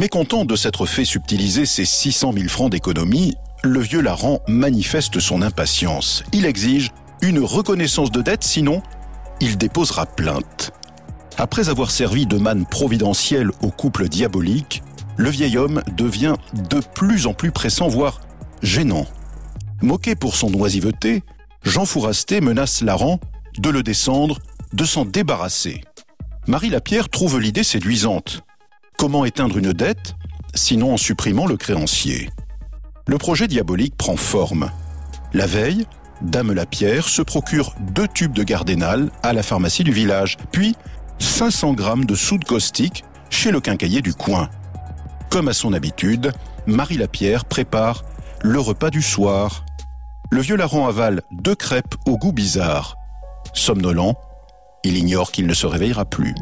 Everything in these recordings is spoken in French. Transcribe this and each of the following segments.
Mécontent de s'être fait subtiliser ses 600 000 francs d'économie, le vieux Larrand manifeste son impatience. Il exige une reconnaissance de dette, sinon il déposera plainte. Après avoir servi de manne providentielle au couple diabolique, le vieil homme devient de plus en plus pressant, voire gênant. Moqué pour son oisiveté, Jean Fourasté menace Larrand de le descendre, de s'en débarrasser. Marie Lapierre trouve l'idée séduisante. Comment éteindre une dette, sinon en supprimant le créancier? Le projet diabolique prend forme. La veille, Dame Lapierre se procure 2 tubes de Gardénal à la pharmacie du village, puis 500 grammes de soude caustique chez le quincaillier du coin. Comme à son habitude, Marie Lapierre prépare le repas du soir. Le vieux Larrand avale 2 crêpes au goût bizarre. Somnolent, il ignore qu'il ne se réveillera plus.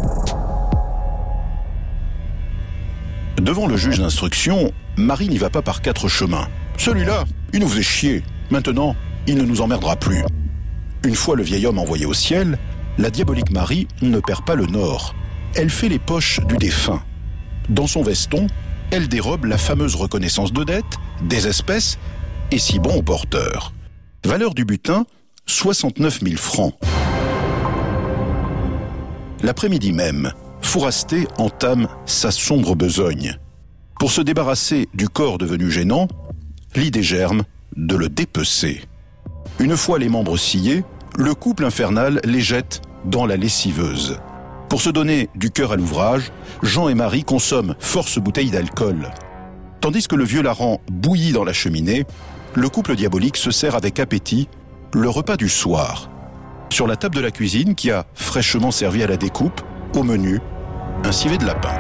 Devant le juge d'instruction, Marie n'y va pas par 4 chemins. Celui-là, il nous faisait chier. Maintenant, il ne nous emmerdera plus. Une fois le vieil homme envoyé au ciel, la diabolique Marie ne perd pas le nord. Elle fait les poches du défunt. Dans son veston, elle dérobe la fameuse reconnaissance de dette, des espèces et si bon au porteur. Valeur du butin, 69 000 francs. L'après-midi même, Fourasté entame sa sombre besogne. Pour se débarrasser du corps devenu gênant, l'idée germe de le dépecer. Une fois les membres sciés, le couple infernal les jette dans la lessiveuse. Pour se donner du cœur à l'ouvrage, Jean et Marie consomment force bouteilles d'alcool. Tandis que le vieux Larrand bouillit dans la cheminée, le couple diabolique se sert avec appétit le repas du soir. Sur la table de la cuisine, qui a fraîchement servi à la découpe, au menu, un civet de lapin.